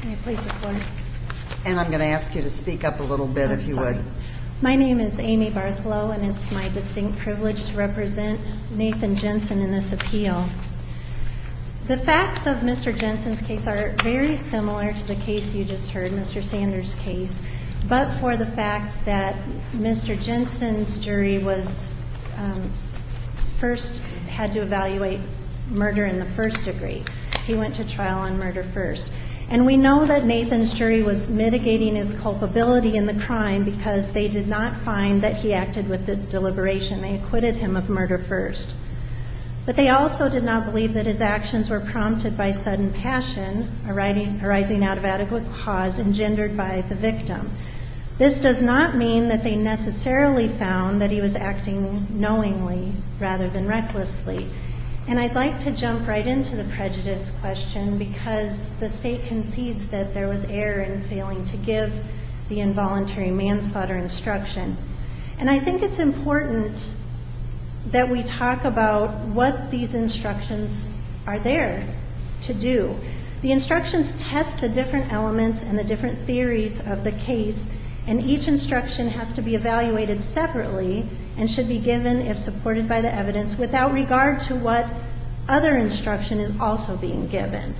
May I please report? And I'm going to ask you to speak up a little bit if you would. My name is Amy Bartholow, and it's my distinct privilege to represent Nathan Jensen in this appeal. The facts of Mr. Jensen's case are very similar to the case you just heard, Mr. Sanders' case, but for the fact that Mr. Jensen's jury was first had to evaluate murder in the first degree. He went to trial on murder first. And we know that Nathan's jury was mitigating his culpability in the crime because they did not find that he acted with the deliberation. They acquitted him of murder first. But they also did not believe that his actions were prompted by sudden passion arising out of adequate cause engendered by the victim. This does not mean that they necessarily found that he was acting knowingly rather than recklessly. And I'd like to jump right into the prejudice question because the state concedes that there was error in failing to give the involuntary manslaughter instruction. And I think it's important that we talk about what these instructions are there to do. The instructions test the different elements and the different theories of the case, and each instruction has to be evaluated separately and should be given if supported by the evidence without regard to what other instruction is also being given.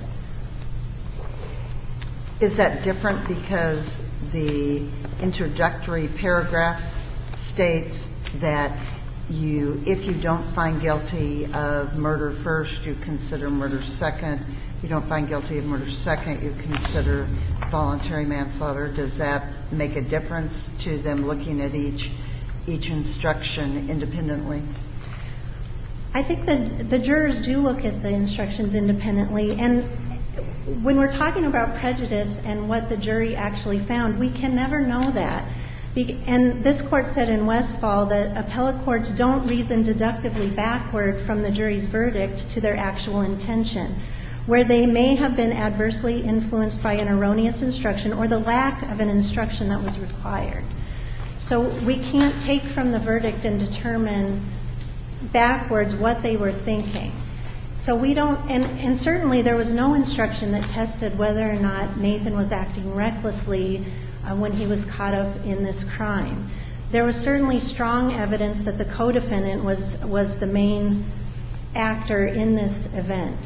Is that different because the introductory paragraph states that if you don't find guilty of murder first, you consider murder second. If you don't find guilty of murder second, you consider voluntary manslaughter. Does that make a difference to them looking at each instruction independently? I think that the jurors do look at the instructions independently. And when we're talking about prejudice and what the jury actually found, we can never know that. And this court said in Westfall that appellate courts don't reason deductively backward from the jury's verdict to their actual intention, where they may have been adversely influenced by an erroneous instruction or the lack of an instruction that was required. So we can't take from the verdict and determine backwards what they were thinking. So we don't, and certainly there was no instruction that tested whether or not Nathan was acting recklessly when he was caught up in this crime. There was certainly strong evidence that the co-defendant was the main actor in this event.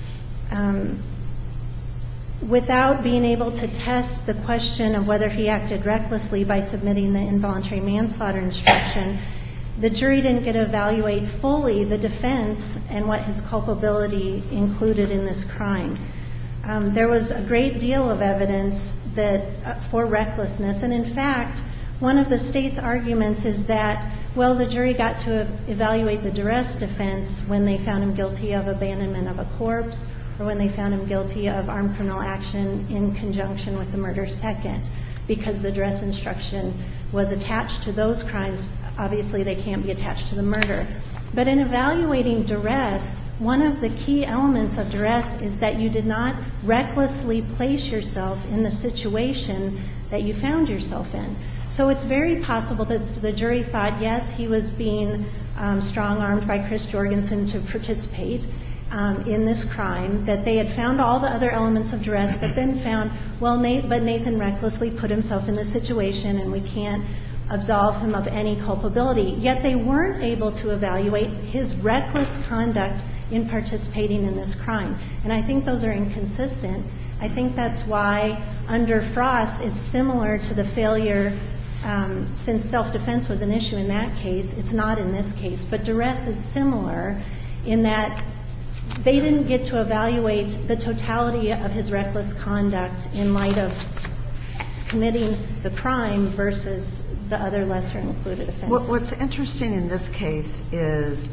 Without being able to test the question of whether he acted recklessly by submitting the involuntary manslaughter instruction, the jury didn't get to evaluate fully the defense and what his culpability included in this crime. There was a great deal of evidence for recklessness, and in fact, one of the state's arguments is that, well, the jury got to evaluate the duress defense when they found him guilty of abandonment of a corpse or when they found him guilty of armed criminal action in conjunction with the murder second, because the duress instruction was attached to those crimes. Obviously, they can't be attached to the murder. But in evaluating duress, one of the key elements of duress is that you did not recklessly place yourself in the situation that you found yourself in. So it's very possible that the jury thought, yes, he was being strong-armed by Chris Jorgensen to participate in this crime, that they had found all the other elements of duress, but then found, well, but Nathan recklessly put himself in this situation and we can't absolve him of any culpability. Yet they weren't able to evaluate his reckless conduct in participating in this crime. And I think those are inconsistent. I think that's why under Frost it's similar to the failure, since self-defense was an issue in that case, it's not in this case. But duress is similar in that they didn't get to evaluate the totality of his reckless conduct in light of committing the crime versus the other lesser included offenses. What's interesting in this case is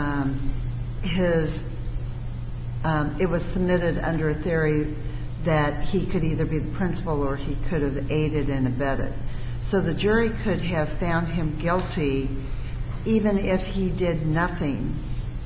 it was submitted under a theory that he could either be the principal or he could have aided and abetted. So the jury could have found him guilty even if he did nothing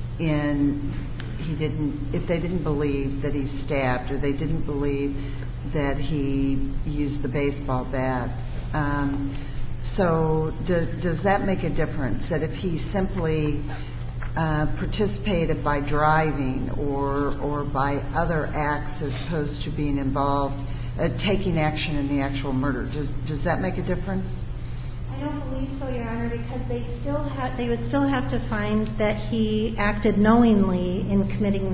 if they didn't believe that he stabbed or they didn't believe that he used the baseball bat. So does that make a difference, that if he simply participated by driving or by other acts as opposed to being involved, taking action in the actual murder. Does that make a difference? I don't believe so, Your Honor, because they would still have to find that he acted knowingly in committing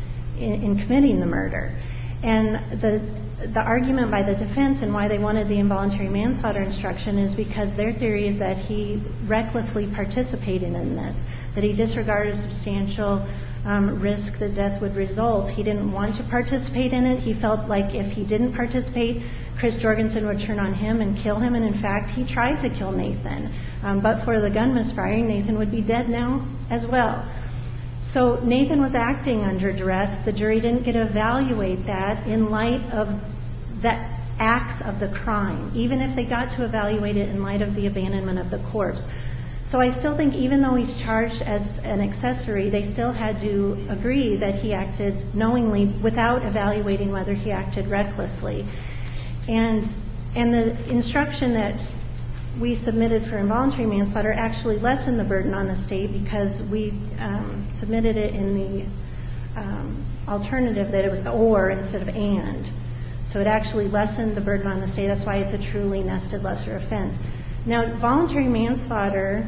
the murder. And the argument by the defense and why they wanted the involuntary manslaughter instruction is because their theory is that he recklessly participated in this, that he disregarded substantial risk that death would result. He didn't want to participate in it. He felt like if he didn't participate, Chris Jorgensen would turn on him and kill him. And in fact, he tried to kill Nathan. But for the gun misfiring, Nathan would be dead now as well. So Nathan was acting under duress. The jury didn't get to evaluate that in light of the acts of the crime, even if they got to evaluate it in light of the abandonment of the corpse. So I still think even though he's charged as an accessory, they still had to agree that he acted knowingly without evaluating whether he acted recklessly. And the instruction that we submitted for involuntary manslaughter actually lessened the burden on the state because we submitted it in the alternative that it was or instead of and. So it actually lessened the burden on the state. That's why it's a truly nested lesser offense. Now, voluntary manslaughter,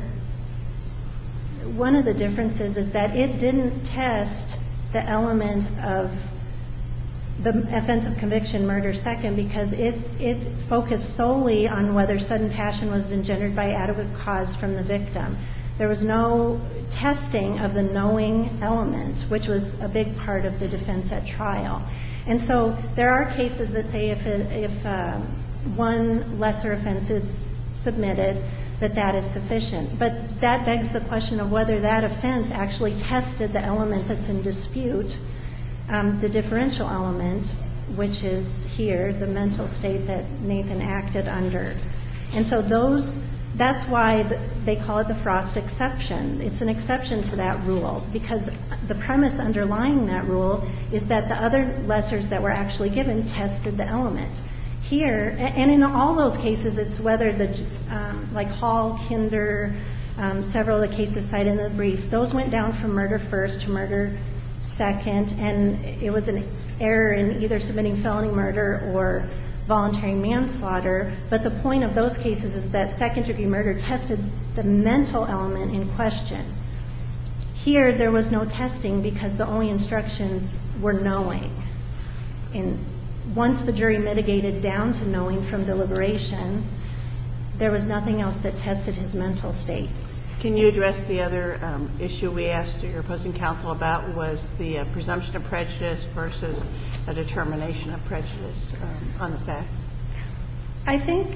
one of the differences is that it didn't test the element of the offense of conviction, murder second, because it focused solely on whether sudden passion was engendered by adequate cause from the victim. There was no testing of the knowing element, which was a big part of the defense at trial. And so there are cases that say if one lesser offense is submitted, that is sufficient. But that begs the question of whether that offense actually tested the element that's in dispute, the differential element, which is here, the mental state that Nathan acted under. And so that's why they call it the Frost exception. It's an exception to that rule because the premise underlying that rule is that the other lessers that were actually given tested the element. Here, and in all those cases, it's whether like Hall, Kinder, several of the cases cited in the brief, those went down from murder first to murder second, and it was an error in either submitting felony murder or voluntary manslaughter. But the point of those cases is that second-degree murder tested the mental element in question. Here, there was no testing because the only instructions were knowing. And once the jury mitigated down to knowing from deliberation, there was nothing else that tested his mental state. Can you address the other issue we asked your opposing counsel about was the presumption of prejudice versus a determination of prejudice on the facts? I think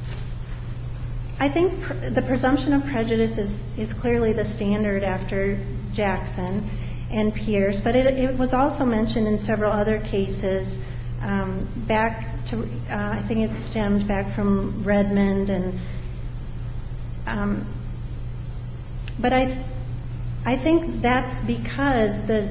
the presumption of prejudice is clearly the standard after Jackson and Pierce, but it was also mentioned in several other cases back to, I think it stemmed back from Redmond but I think that's because the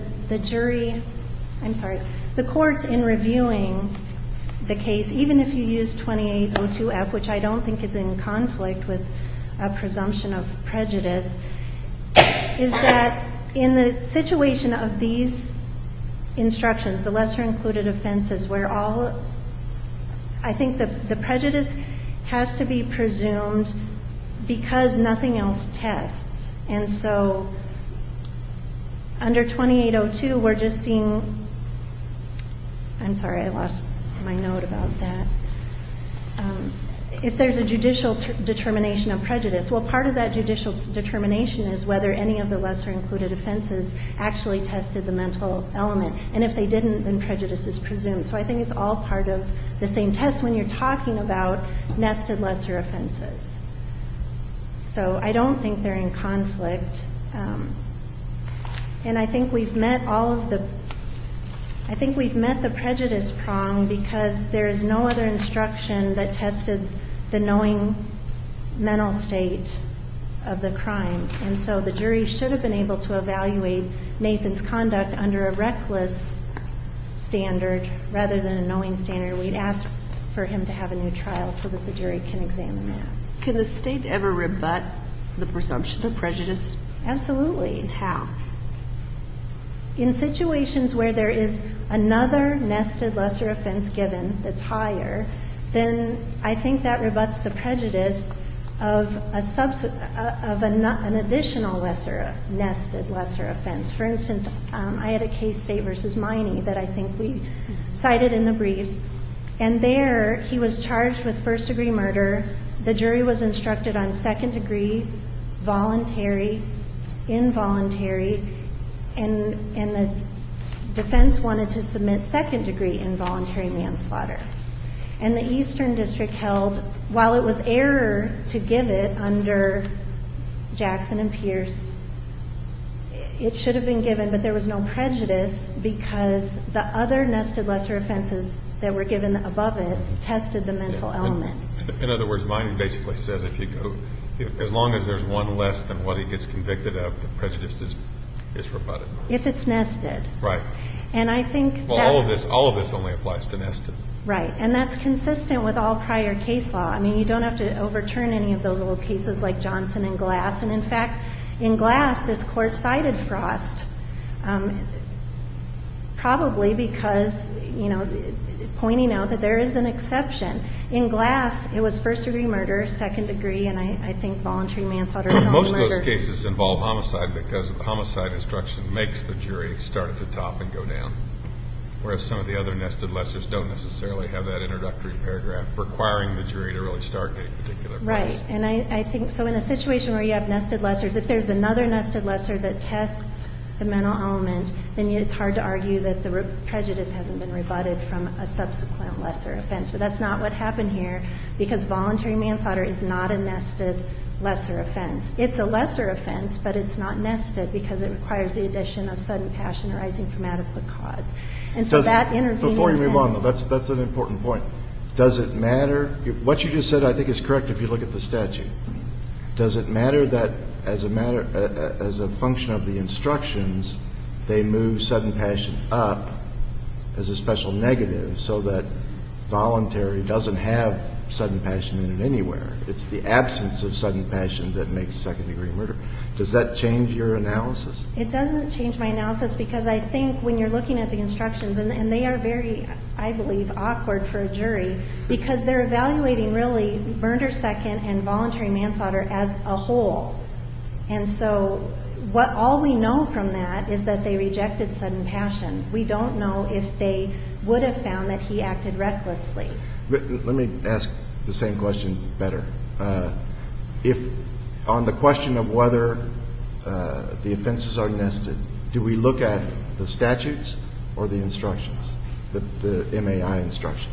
courts in reviewing the case, even if you use 2802F, which I don't think is in conflict with a presumption of prejudice, is that in the situation of these instructions, the lesser included offenses, where I think the prejudice has to be presumed because nothing else tests. And so under 2802, we're just seeing, I'm sorry, I lost my note about that. If there's a judicial determination of prejudice, well, part of that judicial determination is whether any of the lesser included offenses actually tested the mental element. And if they didn't, then prejudice is presumed. So I think it's all part of the same test when you're talking about nested lesser offenses. So I don't think they're in conflict. And I think we've met the prejudice prong because there is no other instruction that tested the knowing mental state of the crime. And so the jury should have been able to evaluate Nathan's conduct under a reckless standard rather than a knowing standard. We'd ask for him to have a new trial so that the jury can examine that. Can the state ever rebut the presumption of prejudice? Absolutely. How? In situations where there is another nested lesser offense given that's higher, then I think that rebuts the prejudice of an additional nested lesser offense. For instance, I had a case, State versus Miney, that I think we cited in the briefs, and there he was charged with first-degree murder. The jury was instructed on second-degree, voluntary, involuntary, and the defense wanted to submit second-degree involuntary manslaughter. And the Eastern District held, while it was error to give it under Jackson and Pierce, it should have been given, but there was no prejudice because the other nested lesser offenses that were given above it tested the mental element. In other words, Miney basically says as long as there's one less than what he gets convicted of, the prejudice is rebutted. If it's nested. Right. And I think all of this only applies to nested. Right, and that's consistent with all prior case law. I mean, you don't have to overturn any of those old cases like Johnson and Glass. And in fact, in Glass, this court cited Frost, probably because, pointing out that there is an exception. In Glass, it was first-degree murder, second-degree, and I think voluntary manslaughter. Most of those cases involve homicide because the homicide instruction makes the jury start at the top and go down. Whereas some of the other nested lessers don't necessarily have that introductory paragraph requiring the jury to really start at a particular place. Right, and I think so in a situation where you have nested lessers, if there's another nested lesser that tests the mental element, then it's hard to argue that the prejudice hasn't been rebutted from a subsequent lesser offense. But that's not what happened here because voluntary manslaughter is not a nested lesser offense. It's a lesser offense, but it's not nested because it requires the addition of sudden passion arising from adequate cause. And so that intervening Before you move on, offense- though, that's an important point. Does it matter? What you just said, I think, is correct if you look at the statute. Does it matter that as a function of the instructions, they move sudden passion up as a special negative so that voluntary doesn't have sudden passion in it anywhere? It's the absence of sudden passion that makes second-degree murder. Does that change your analysis? It doesn't change my analysis because I think when you're looking at the instructions, and they are very, I believe, awkward for a jury because they're evaluating really murder second and voluntary manslaughter as a whole. And so all we know from that is that they rejected sudden passion. We don't know if they would have found that he acted recklessly. Let me ask the same question better. If on the question of whether the offenses are nested, do we look at the statutes or the instructions, the MAI instructions?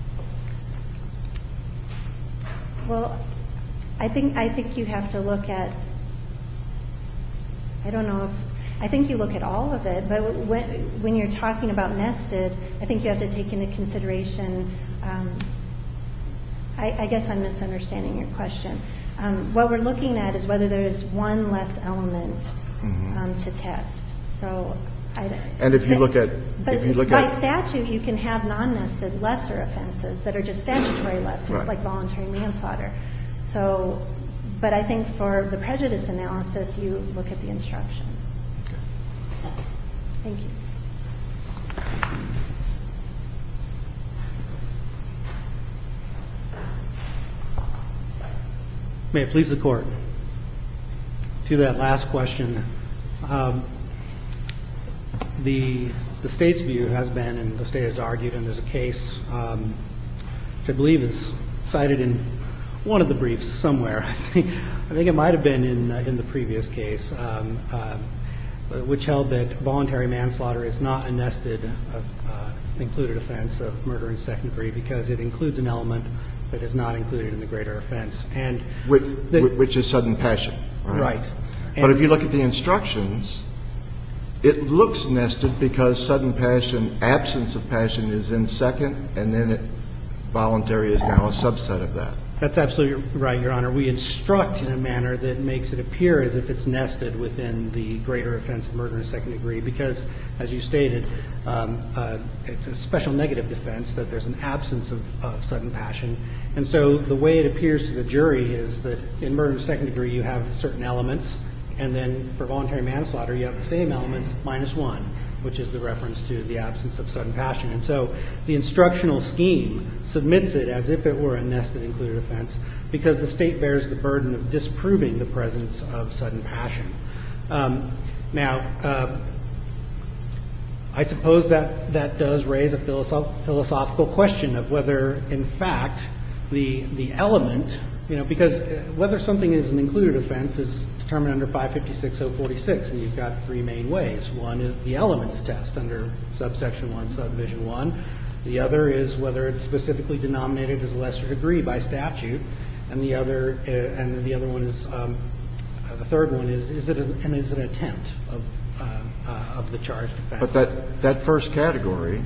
Well, I think you have to look at, I think you look at all of it, but when you're talking about nested, I think you have to take into consideration, I guess I'm misunderstanding your question. What we're looking at is whether there is one less element to test. So, and if you look at by statute, you can have non-nested lesser offenses that are just statutory lessers, right, like voluntary manslaughter. So, but I think for the prejudice analysis, you look at the instruction. Okay. Thank you. May it please the Court. To that last question, the State's view has been, and the State has argued, and there's a case which I believe is cited in one of the briefs somewhere. I think it might have been in the previous case, which held that voluntary manslaughter is not a nested included offense of murder in second degree because it includes an element that is not included in the greater offense, and which is sudden passion. Right. But if you look at the instructions, it looks nested because sudden passion, absence of passion, is in second, and then voluntary is now a subset of that. That's absolutely right, Your Honor. We instruct in a manner that makes it appear as if it's nested within the greater offense of murder in second degree because, as you stated, it's a special negative defense that there's an absence of sudden passion. And so the way it appears to the jury is that in murder in second degree you have certain elements, And then for voluntary manslaughter, you have the same elements minus one, which is the reference to the absence of sudden passion. And so the instructional scheme submits it as if it were a nested included offense because the state bears the burden of disproving the presence of sudden passion. Now, I suppose that does raise a philosophical question of whether, in fact, the element, because whether something is an included offense is determined under 556.046, and you've got three main ways. One is the elements test under subsection 1, subdivision 1. The other is whether it's specifically denominated as a lesser degree by statute, and the other one is the third one is it an attempt of the charged offense. But that first category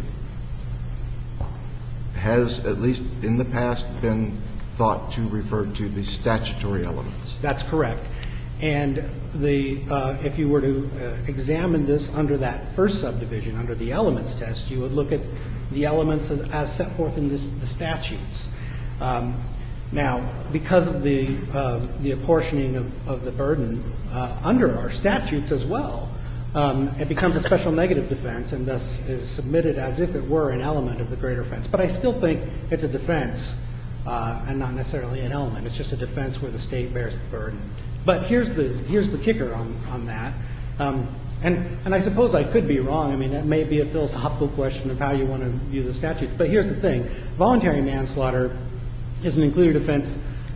has, at least in the past, been thought to refer to the statutory elements. That's correct. And if you were to examine this under that first subdivision, under the elements test, you would look at the elements as set forth in the statutes. Now, because of the apportioning of the burden under our statutes as well, it becomes a special negative defense and thus is submitted as if it were an element of the greater offense. But I still think it's a defense and not necessarily an element. It's just a defense where the state bears the burden. But here's the kicker on that. And I suppose I could be wrong. I mean, that may be a philosophical question of how you want to view the statutes. But here's the thing. Voluntary manslaughter is an included offense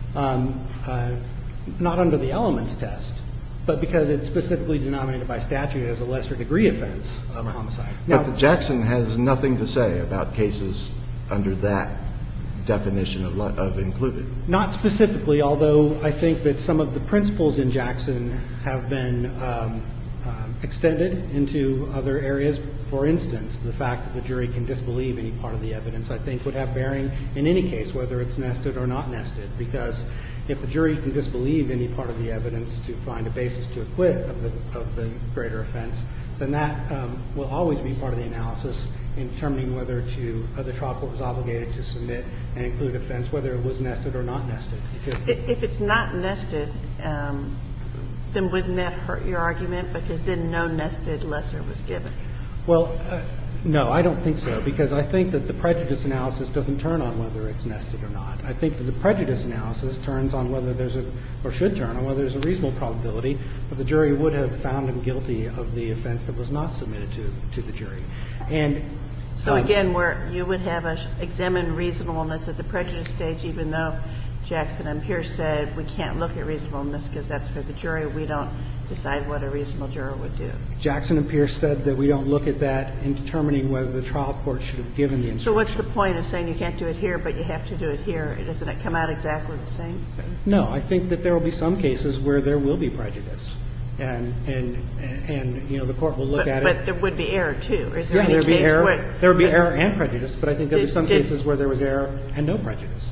not under the elements test, but because it's specifically denominated by statute as a lesser degree offense of a homicide. But Jackson has nothing to say about cases under that definition of included. Not specifically, although I think that some of the principles in Jackson have been extended into other areas. For instance, the fact that the jury can disbelieve any part of the evidence, I think, would have bearing in any case, whether it's nested or not nested, because if the jury can disbelieve any part of the evidence to find a basis to acquit of the greater offense, then that will always be part of the analysis in determining whether the trial court was obligated to submit an included offense, whether it was nested or not nested. If it's not nested, then wouldn't that hurt your argument? Because then no nested lesser was given. Well, no, I don't think so, because I think that the prejudice analysis doesn't turn on whether it's nested or not. I think that the prejudice analysis turns on whether should turn on whether there's a reasonable probability that the jury would have found him guilty of the offense that was not submitted to the jury. And so again, where you would have us examine reasonableness at the prejudice stage, even though Jackson and Pierce said we can't look at reasonableness because that's for the jury, we don't decide what a reasonable juror would do. Jackson and Pierce said that we don't look at that in determining whether the trial court should have given the instruction. So what's the point of saying you can't do it here, but you have to do it here? Doesn't it come out exactly the same? No, I think that there will be some cases where there will be prejudice. And the court will look at it. But there would be error, too. Is there yeah, any there would be case error. where There would be error and prejudice, but I think there would be some cases where there was error and no prejudice.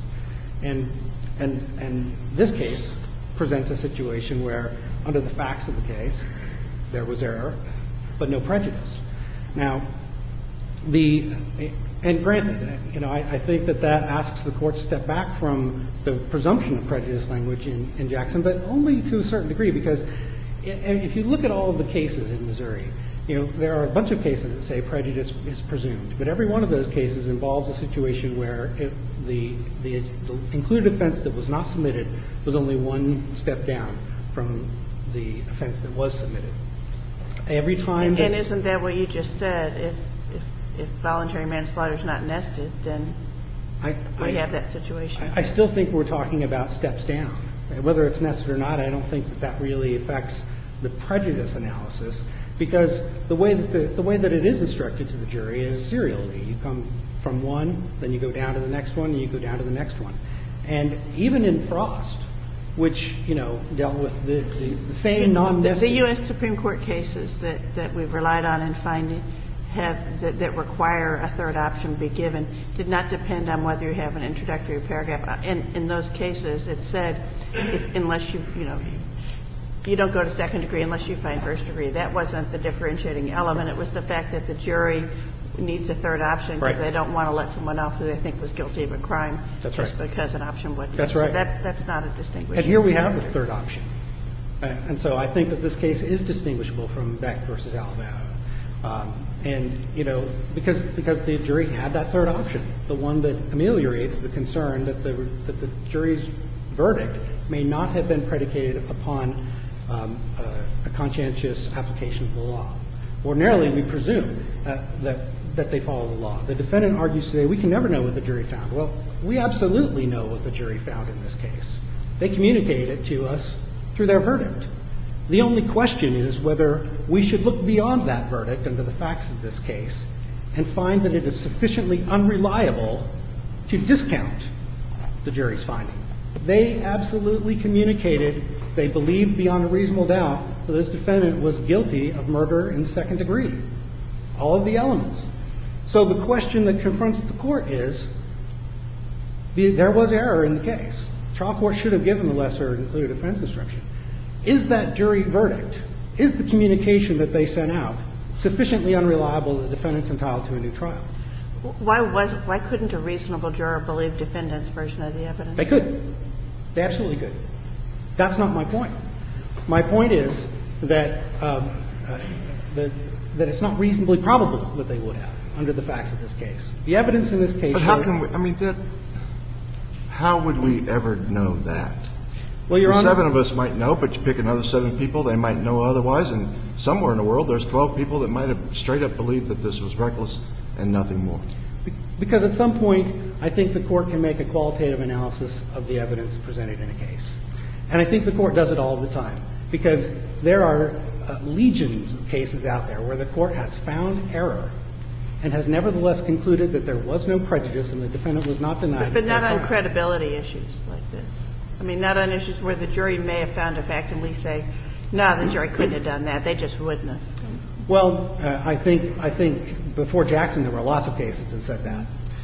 And this case presents a situation where, under the facts of the case, there was error, but no prejudice. Now, and granted, I think that asks the court to step back from the presumption of prejudice language in Jackson, but only to a certain degree, because if you look at all of the cases in Missouri, there are a bunch of cases that say prejudice is presumed, but every one of those cases involves a situation where the included offense that was not submitted was only one step down from the offense that was submitted. Every time and isn't that what you just said? If voluntary manslaughter is not nested, then we have that situation. I still think we're talking about steps down. Whether it's nested or not, I don't think that really affects the prejudice analysis, because the way that it is instructed to the jury is serially. You come from one, then you go down to the next one, and you go down to the next one. And even in Frost, which dealt with the same non-nested. The U.S. Supreme Court cases that we've relied on in finding that require a third option be given did not depend on whether you have an introductory paragraph. In those cases, it said unless you don't go to second degree unless you find first degree. That wasn't the differentiating element. It was the fact that the jury needs a third option because they don't want to let someone off who they think was guilty of a crime just because an option wasn't. That's right. So that's not a distinguishing. And here we have the third option. And so I think that this case is distinguishable from Beck versus Alabama. And, you know, because the jury had that third option, the one that ameliorates the concern that the jury's verdict may not have been predicated upon a conscientious application of the law. Ordinarily, we presume that they follow the law. The defendant argues today, we can never know what the jury found. Well, we absolutely know what the jury found in this case. They communicated it to us through their verdict. The only question is whether we should look beyond that verdict under the facts of this case and find that it is sufficiently unreliable to discount the jury's finding. They absolutely communicated they believed beyond a reasonable doubt that this defendant was guilty of murder in the second degree. All of the elements. So the question that confronts the court is, there was error in the case. The trial court should have given the lesser included offense instruction. Is that jury verdict, is the communication that they sent out sufficiently unreliable that the defendant's entitled to a new trial? Why couldn't a reasonable juror believe defendant's version of the evidence? They could. They absolutely could. That's not my point. My point is that that it's not reasonably probable that they would have under the facts of this case. The evidence in this case. But how can we? I mean, how would we ever know that? Well, Your Honor, 7 of us might know, but you pick another 7 people, they might know otherwise. And somewhere in the world, there's 12 people that might have straight up believed that this was reckless and nothing more. Because at some point, I think the court can make a qualitative analysis of the evidence presented in a case. And I think the court does it all the time. Because there are legions of cases out there where the court has found error and has nevertheless concluded that there was no prejudice and the defendant was not denied. But not on credibility issues like this. I mean, not on issues where the jury may have found a fact and we say, no, the jury couldn't have done that. They just wouldn't have. Well, I think before Jackson, there were lots of cases that said that.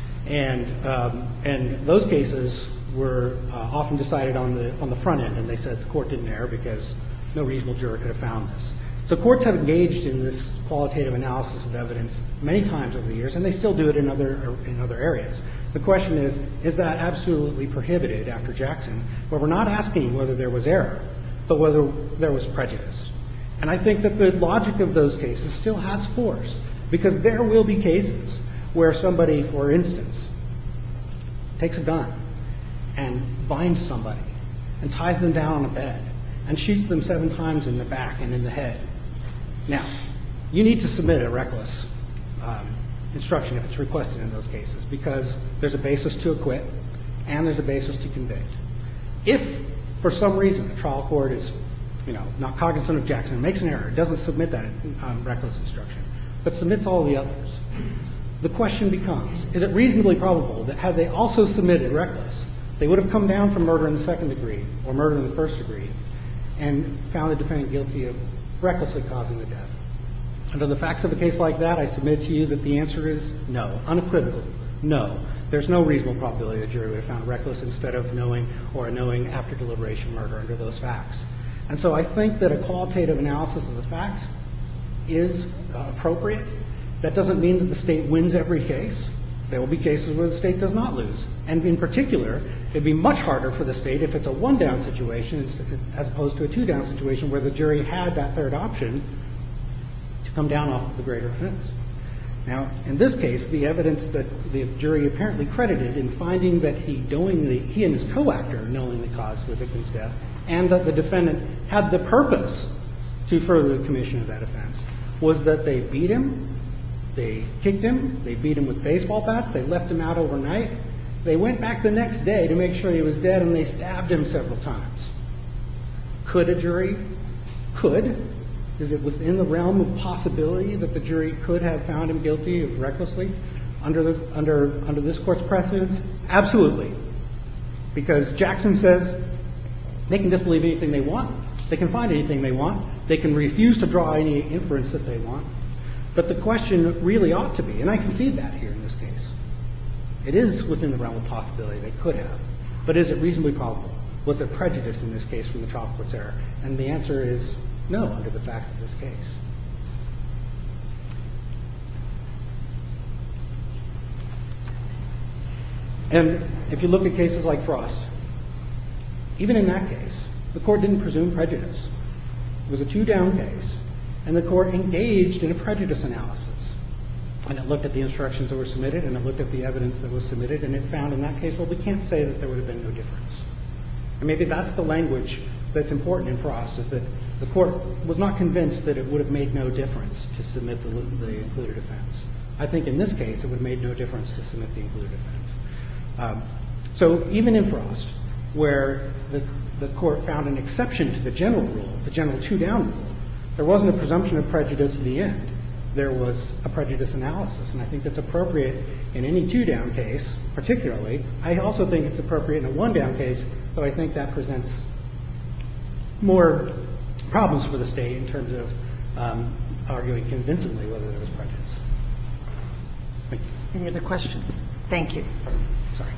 And those cases were often decided on the front end. And they said the court didn't err because no reasonable juror could have found this. So courts have engaged in this qualitative analysis of evidence many times over the years, and they still do it in other areas. The question is that absolutely prohibited after Jackson, where we're not asking whether there was error, but whether there was prejudice. And I think that the logic of those cases still has force, because there will be cases where somebody, for instance, takes a gun and binds somebody and ties them down on a bed and shoots them 7 times in the back and in the head. Now, you need to submit a reckless instruction if it's requested in those cases, because there's a basis to acquit and there's a basis to convict. If, for some reason, the trial court is, not cognizant of Jackson and makes an error, it doesn't submit that reckless instruction, but submits all the others, the question becomes, is it reasonably probable that had they also submitted reckless, they would have come down from murder in the second degree or murder in the first degree and found the defendant guilty of recklessly causing the death? Under the facts of a case like that, I submit to you that the answer is no, unequivocal, no. There's no reasonable probability the jury would have found reckless instead of knowing or a knowing after deliberation murder under those facts. And so I think that a qualitative analysis of the facts is appropriate. That doesn't mean that the state wins every case. There will be cases where the state does not lose. And in particular, it'd be much harder for the state if it's a 1-down situation as opposed to a 2-down situation where the jury had that third option to come down off of the greater offense. Now, in this case, the evidence that the jury apparently credited in finding that he and his co-actor knowingly caused the victim's death, and that the defendant had the purpose to further the commission of that offense, was that they beat him, they kicked him, they beat him with baseball bats, they left him out overnight, they went back the next day to make sure he was dead, and they stabbed him several times. Could a jury? Could. Is it within the realm of possibility that the jury could have found him guilty of recklessly under this Court's precedence? Absolutely. Because Jackson says they can disbelieve anything they want. They can find anything they want. They can refuse to draw any inference that they want. But the question really ought to be, and I concede that here in this case, it is within the realm of possibility they could have. But is it reasonably probable? Was there prejudice in this case from the trial court's error? And the answer is no, under the facts of this case. And if you look at cases like Frost, even in that case, the Court didn't presume prejudice. It was a two-down case, and the court engaged in a prejudice analysis. And it looked at the instructions that were submitted, and it looked at the evidence that was submitted, and it found in that case, well, we can't say that there would have been no difference. And maybe that's the language that's important in Frost, is that the court was not convinced that it would have made no difference to submit the included offense. I think in this case, it would have made no difference to submit the included offense. So even in Frost, where the court found an exception to the general rule, the general two-down rule, there wasn't a presumption of prejudice in the end. There was a prejudice analysis, and I think that's appropriate in any two-down case, particularly. I also think it's appropriate in a one-down case, though I think that presents more problems for the state in terms of arguing convincingly whether there was prejudice. Thank you. Any other questions? Thank you. Sorry.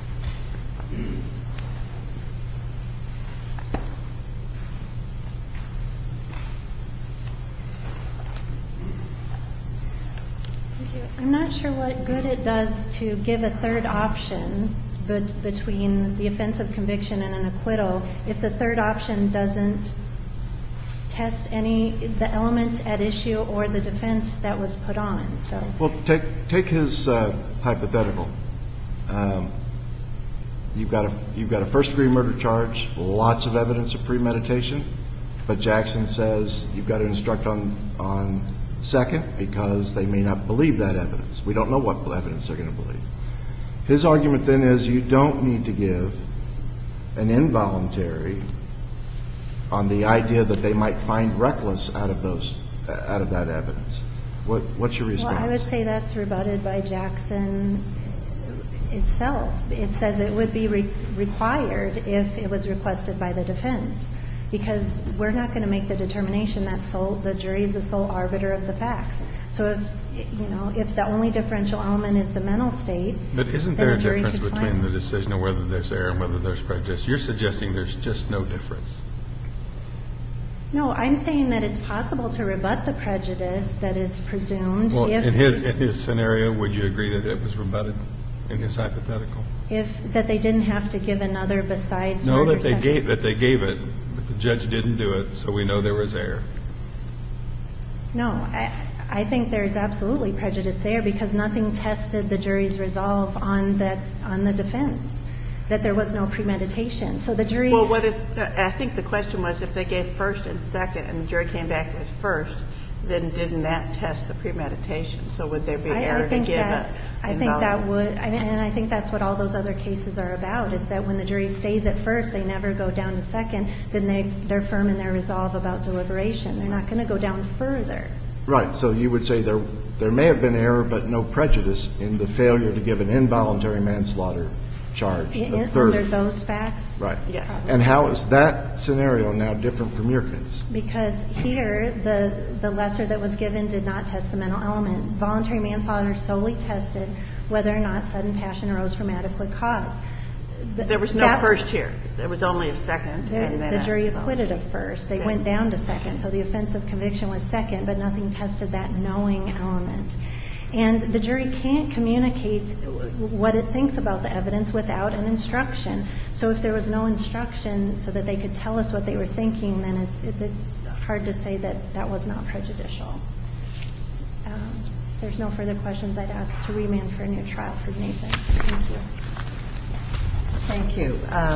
I'm not sure what good it does to give a third option between the offense of conviction and an acquittal if the third option doesn't test the elements at issue or the defense that was put on. So, well, take his hypothetical. You've got a first-degree murder charge, lots of evidence of premeditation, but Jackson says you've got to instruct on second because they may not believe that evidence. We don't know what evidence they're going to believe. His argument then is you don't need to give an involuntary on the idea that they might find reckless out of that evidence. What's your response? Well, I would say that's rebutted by Jackson itself. It says it would be required if it was requested by the defense, because we're not going to make the determination that the jury is the sole arbiter of the facts. So if the only differential element is the mental state, but isn't there a difference between the decision of whether there's error and whether there's prejudice? You're suggesting there's just no difference. No, I'm saying that it's possible to rebut the prejudice that is presumed. Well, in his scenario, would you agree that it was rebutted in his hypothetical? That they didn't have to give another besides no, murder that they gave it, but the judge didn't do it, so we know there was error. No, I think there's absolutely prejudice there because nothing tested the jury's resolve on the defense, that there was no premeditation. So the jury. Well, I think the question was if they gave first and second and the jury came back with first, then didn't that test the premeditation? So would there be error to give a I think that would, and I think that's what all those other cases are about, is that when the jury stays at first, they never go down to second, then they're firm in their resolve about deliberation. They're not going to go down further. Right. So you would say there may have been error, but no prejudice in the failure to give an involuntary manslaughter charge. Under those facts? Right. Yes. And how is that scenario now different from your case? Because here, the lesser that was given did not test the mental element. Voluntary manslaughter solely tested whether or not sudden passion arose from adequate cause. There was no first here. There was only a second. The jury acquitted of first. They went down to second. So the offense of conviction was second, but nothing tested that knowing element. And the jury can't communicate what it thinks about the evidence without an instruction. So if there was no instruction so that they could tell us what they were thinking, then it's hard to say that that was not prejudicial. If there's no further questions, I'd ask to remand for a new trial for Nathan. Thank you. Thank you.